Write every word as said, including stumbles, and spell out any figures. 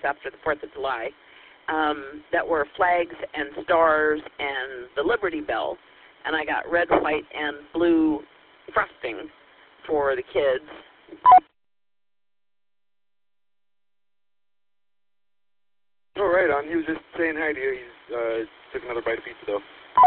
after the fourth of July, um, that were flags and stars and the Liberty Bell, and I got red, white, and blue frosting for the kids. Oh, right on. He was just saying hi to you. He's uh, took another bite of pizza, though.